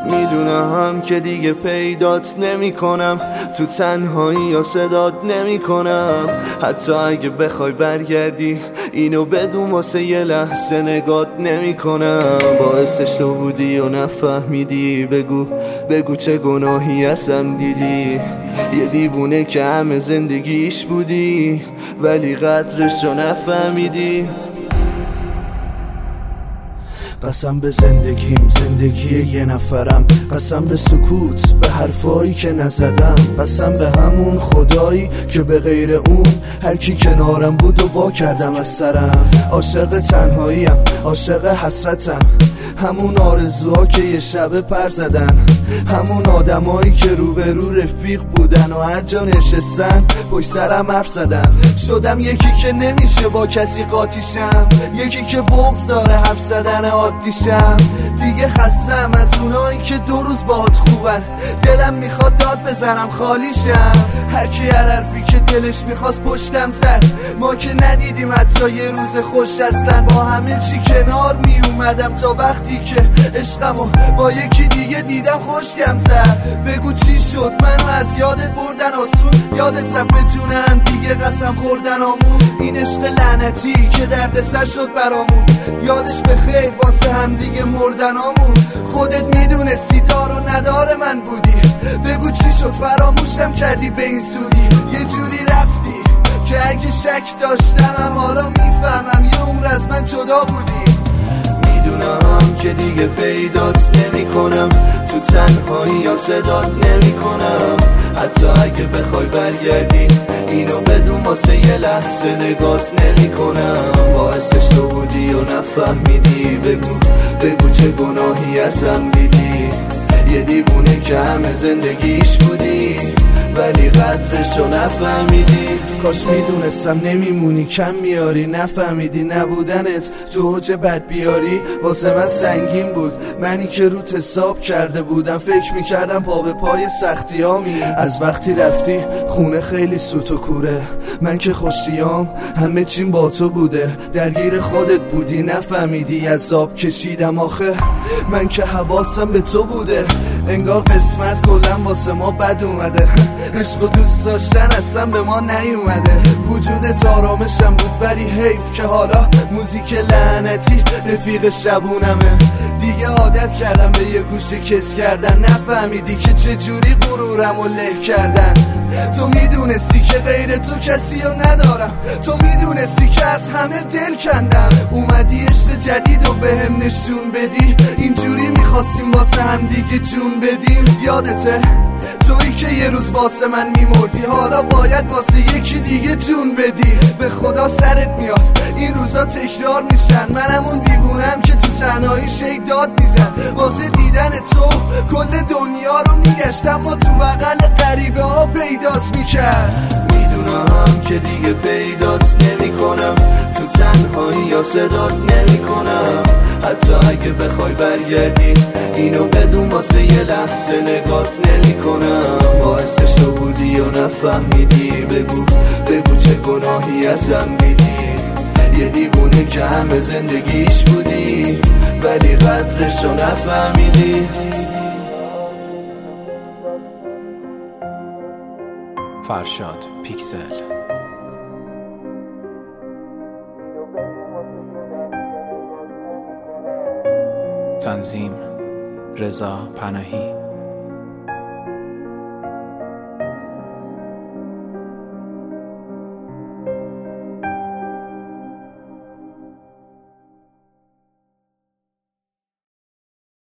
میدونم که دیگه پیدات نمی کنم، تو تنهایی یا صدات نمی کنم. حتی اگه بخوای برگردی اینو بدون واسه یه لحظه نگات نمی کنم. باعثش تو بودی و نفهمیدی، بگو چه گناهی هستم دیدی. یه دیوونه که همه زندگیش بودی ولی قدرش رو نفهمیدی. قسم به زندگیم، زندگی یه نفرم. قسم به سکوت، به حرفایی که نزدم. قسم به همون خدایی که به غیر اون هر کی کنارم بود و وا کردم از سرم. عاشق تنهاییم، عاشق حسرتم، همون آرزوها که یه شب پر زدن، همون آدمایی که روبرو رفیق بودن و هر جا نشستن پشت سرم حرف زدن. شدم یکی که نمیشه با کسی قاطیشم، یکی که بغض داره حرف زدن عادیشم. دیگه خستم از اونایی که 2 روز باهات خوبن، دلم میخواد داد بزنم خالیشم. هر کی هر حرفی که دلش میخواست پشتم زد، ما که ندیدیم حتی یه روز خوش هستن. با همه چی کنار میومدم تا وقتی که عشقمو با یکی دیگه دیدم خوشگم زد. بگو چی شد منو از یادت بردن آسون، یادت رفت به جونم دیگه قسم خوردن آمون. این عشق لعنتی که درد سر شد برامون، یادش به خیر واسه هم دیگه مردن آمون. خودت میدونستی دار و ندار من بودی، بگو چی شد فراموشم کردی به این زودی. یه جوری رفتی که اگه شک داشتم حالا میفهمم یه عمر از من جدا بودی. میدونم که دیگه پیدات نمی کنم، تو تنهایی یا صدات نمی کنم. حتی اگه بخوای برگردی اینو بدون واسه یه لحظه نگات نمی کنم. باعثش تو بودی و نفهمیدی، بگو چه گناهی ازم دیدی. یه دیوونه که همه زندگیش بودی ولی قدرشو نفهمیدی. کاش میدونستم نمیمونی کم میاری، نفهمیدی نبودنت تو اوج بد بیاری واسه من سنگین بود. منی که روت حساب کرده بودم، فکر میکردم پا به پای سختی هامی. از وقتی رفتی خونه خیلی سوت و کوره، من که خوشیام همه چیم با تو بوده. درگیر خودت بودی نفهمیدی عذاب کشیدم. آخه من که حواسم به تو بوده، انگار قسمت کلم واسه ما بد اومده. عشق و دوست داشتن اصلا به ما نیومده. وجودت آرامشم بود ولی حیف که حالا موزیک لعنتی رفیق شبونمه. دیگه عادت کردم به یه گوشه کس کردن، نفهمیدی که چجوری غرورم و له کردن. تو میدونستی که غیر تو کسی رو ندارم، تو میدونستی که از همه دل کندم. اومدی عشق جدید و به هم نشون بدی، اینجوری میخواستیم واسه هم دیگه جون بدیم. یادته تویی که یه روز واسه من میمردی، حالا باید واسه یکی دیگه جون بدی. به خدا سرت میاد این روزا تکرار میشن، منم اون دیوونم که تو تنهایی شیک داد میزن. واسه دیدن تو کل دنیا رو میگشتم، ما تو بغل غریبه ها پیدات میکرد. میدونم که دیگه پیدات نمی کنم، تو تنهایی یا صدات نمی کنم. حتی اگه بخوای برگردی اینو بدون واسه یه لحظه نگات نمی کنم. باعثش تو بودی و نفهمیدی، بگو چه گناهی ازم دیدی. یه دیوونه که همه زندگیش بودی ولی قدرشو نفهمیدی. فرشاد پیکسل. تنظیم رضا پناهی.